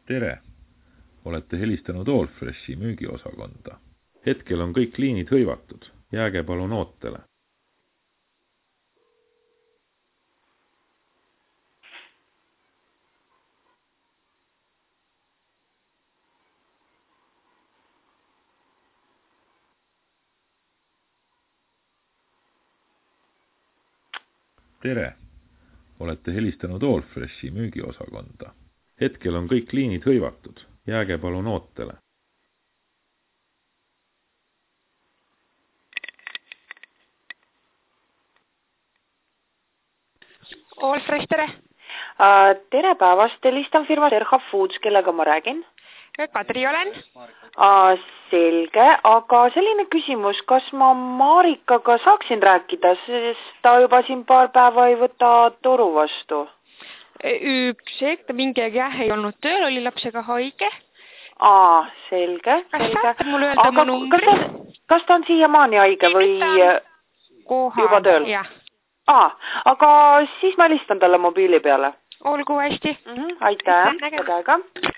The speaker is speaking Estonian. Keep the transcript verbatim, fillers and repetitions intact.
Tere! Olete helistanud Allfreshi müügiosakonda. Hetkel on kõik liinid hõivatud. Jääge palun ootele. Tere! Olete helistanud Allfreshi müügiosakonda. Hetkel on kõik liinid hõivatud. Jääge palun ootele. Allfresh, tere! Uh, tere päevast, helistan firma Serha Foods, kellega ma räägin? Kadri olen. Uh, selge, aga selline küsimus, kas ma Marikaga saaksin rääkida, sest ta juba siin paar päeva ei võta toru vastu? Üks hetk, ta mingi aeg jah ei olnud tööl, oli lapsega haige. Aa, selge. Kas selge. saate mulle öelda aga mu numbri? Kas ta, kas ta on siiamaani haige või kohal, juba tööl? Jah. Aa, aga siis ma helistan talle mobiili peale. Olgu hästi. Mm -hmm, aitäh, aitäh ka.